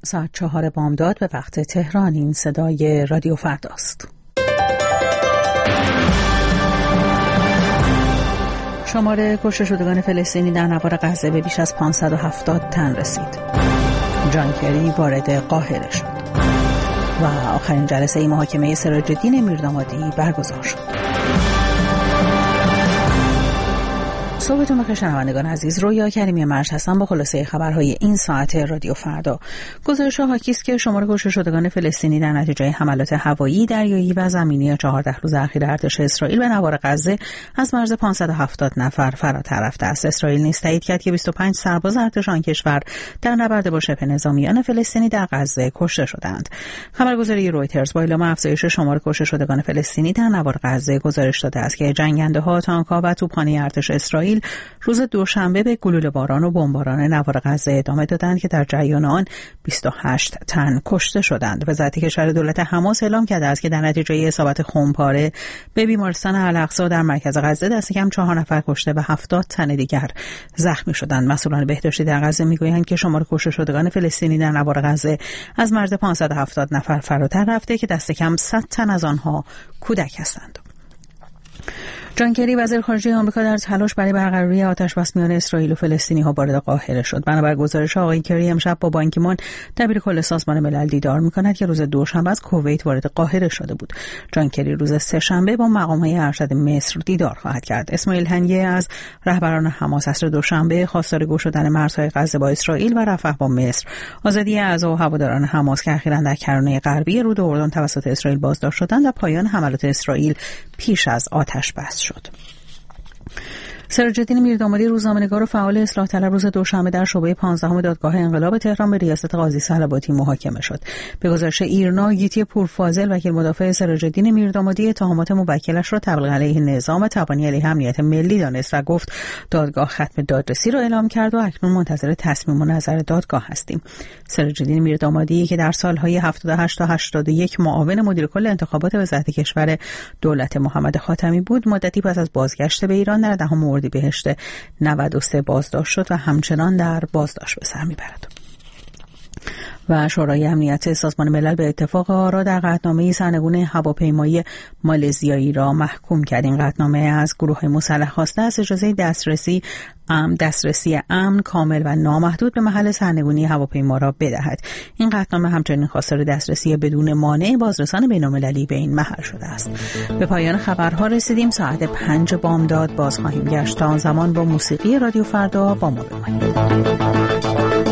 ساعت 4 بامداد به وقت تهران. این صدای رادیو فرداست. شمار کشته شدگان فلسطینی در نوار غزه به بیش از 570 تن رسید. جان کری وارد قاهره شد و آخرین جلسه محاکمه سراج الدین میردامادی برگزار شد. صبحتون بخیر شنوندگان عزیز، رویا کریمی مرج هستم با خلاصه خبرهای این ساعت رادیو فردا. گزارش حاکی است که شمار کشته شدگان فلسطینی در نتیجه حملات هوایی، دریایی و زمینی 14 روز اخیر ارتش اسرائیل به نوار غزه از مرز 570 نفر فراتر رفته است. اسرائیل نیز تایید کرد که 25 سرباز ارتش آن کشور در نبرد با شبه نظامیان فلسطینی در غزه کشته شدند. خبرگزاری رویترز با اعلام افزایش شمار کشته شدگان فلسطینی در نوار غزه گزارش داده است که جنگنده‌ها، تانک‌ها و توپخانه ارتش اسرائیل روز دوشنبه به گلوله باران و بمباران نوار غزه ادامه دادند که در جریان آن 28 تن کشته شدند. وزارت کشور دولت حماس اعلام کرده است که در نتیجه اصابت خمپاره به بیمارستان الاقصی در مرکز غزه دست کم 4 نفر کشته و 70 تن دیگر زخمی شدند. مسئولان بهداشتی در غزه میگویند که شمار کشته شدگان فلسطینی در نوار غزه از مرز 570 نفر فراتر رفته که دست کم 100 تن از آنها کودک هستند. جان کری وزیر خارجه آمریکا در تلاش برای برقراری آتش‌بس میان اسرائیل و فلسطینی‌ها وارد قاهره شد. بنابر گزارش آقای کری امشب با بان کی مون دبیر کل سازمان ملل دیدار می‌کند که روز دوشنبه از کویت وارد قاهره شده بود. جان کری روز سه‌شنبه با مقام‌های ارشد مصر دیدار خواهد کرد. اسماعیل هنیه از رهبران حماس عصر دوشنبه خواستار گشا شدن مرزهای غزه با اسرائیل و رفح با مصر، آزادی اعضا و هواداران حماس که اخیراً در کرانه غربی رود اردن توسط اسرائیل بازداشت شدند و پایان حملات اسرائیل پیش از آتش‌بس شد. سراج الدین میردامادی روزنامه‌نگار و فعال اصلاح طلب روز دوشنبه در شعبه 15 دادگاه انقلاب تهران به ریاست قاضی صلواتی محاکمه شد. به گزارش ایرنا، گیتی پورفاضل وکیل مدافع سراج الدین میردامادی اتهامات موکلش را تبلیغ علیه نظام و تبانی علیه امنیت ملی دانست و گفت دادگاه ختم دادرسی را اعلام کرد و اکنون منتظر تصمیم و نظر دادگاه هستیم. سراج الدین میردامادی که در سالهای 78 تا 81 معاون مدیر کل انتخابات وزارت کشور دولت محمد خاتمی بود، مدتی پس از بازگشت به ایران در 10 اردیبهشت 93 بازداشت شد و همچنان در بازداشت به سر میبرد. و شورای امنیت سازمان ملل به اتفاق آرا در قطعنامه سرنگون هواپیمایی مالزیایی را محکوم کرد. این قطعنامه از گروه‌های مسلح خواسته است اجازه دسترسی امن، کامل و نامحدود به محل سرنگونی هواپیما را بدهد. این قطعنامه همچنین خواستار دسترسی بدون مانع بازرسان بین‌المللی به این محل شده است. به پایان خبرها رسیدیم. ساعت 5 بامداد باز خواهیم گشت. تا آن زمان با موسیقی رادیو فردا با ما بمانید.